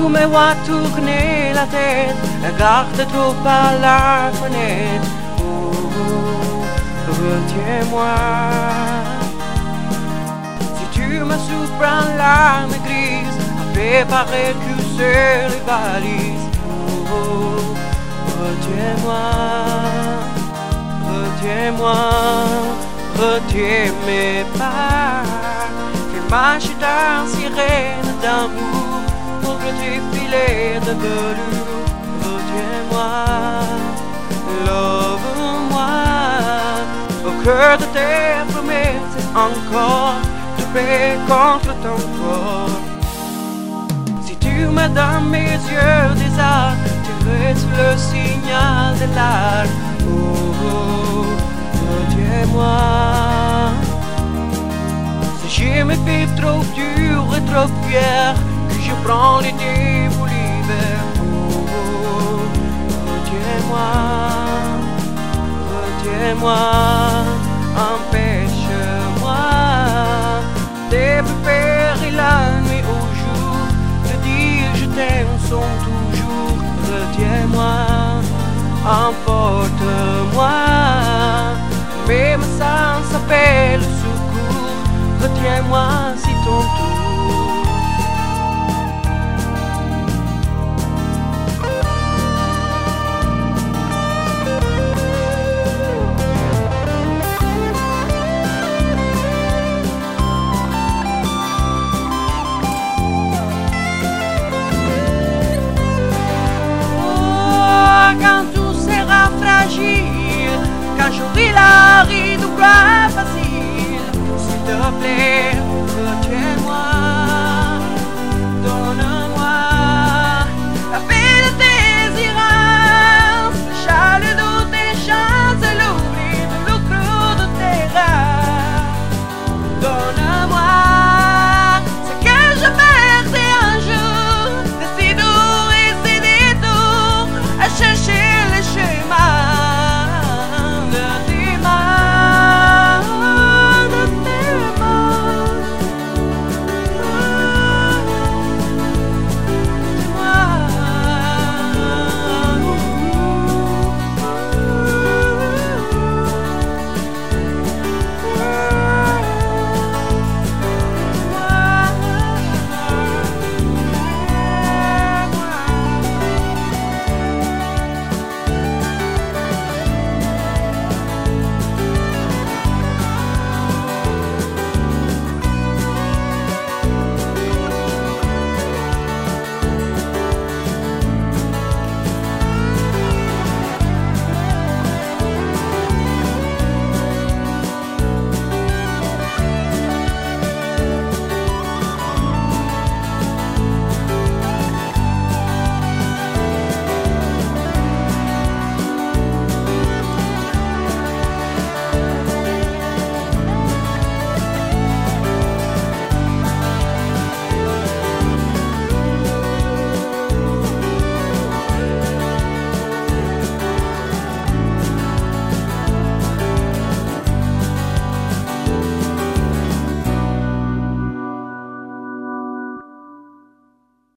me vois tourner la tête, regarde trop par la fenêtre. Oh, retiens-moi. Si tu me souffres en larmes grises, préparer que sur les valises. Oh, retiens-moi, retiens-moi, retiens mes pas. Fais marcher dans sirène d'amour pour le défilé de velours. Retiens-moi, love-moi. Au cœur de tes promesses encore de paix contre ton corps. Si tu me donnes mes yeux des arts, tu restes le signal de l'art. Oh, retiens-moi. Si je me fais trop dur et trop fier, que je prends l'idée pour l'hiver. Oh, retiens-moi, retiens-moi, empêche-moi de préférer la nuit au jour, de dire je t'aime sans toujours. Retiens-moi, emporte-moi, même sans appel au secours. Retiens-moi si ton tour. Quand tout sera fragile, quand j'aurai la ride ou pas facile, s'il te plaît, retiens-moi.